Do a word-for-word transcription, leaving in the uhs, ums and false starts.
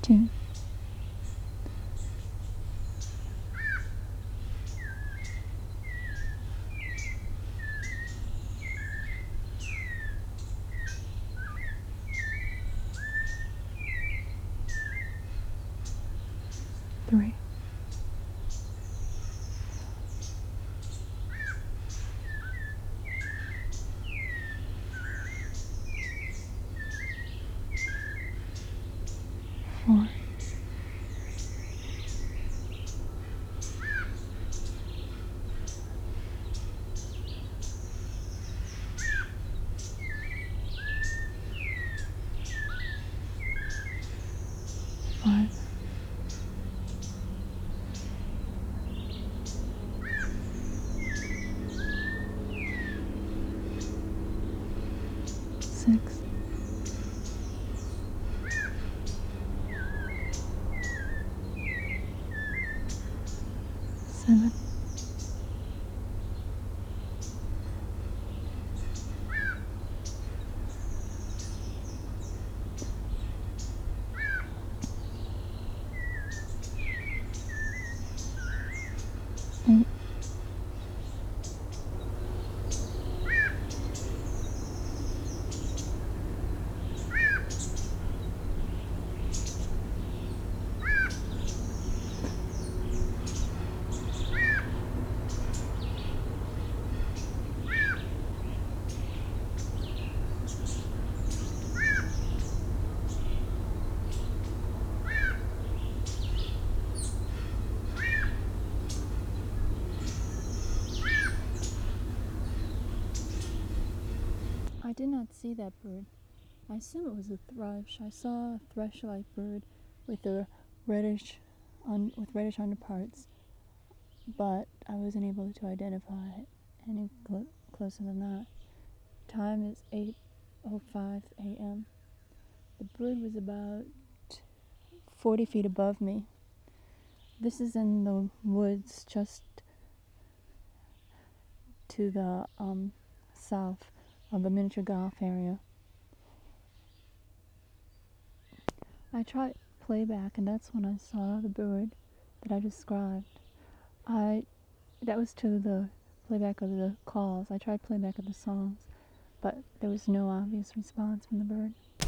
two, three, four, five, six, seven, eight, I did not see that bird. I assume it was a thrush. I saw a thrush-like bird with a reddish, un- with reddish underparts, but I wasn't able to identify it any cl- closer than that. Time is eight oh five a.m. The bird was about forty feet above me. This is in the woods just to the um, south of the miniature golf area. I tried playback, and that's when I saw the bird that I described. I that was to the playback of the calls. I tried playback of the songs, but there was no obvious response from the bird.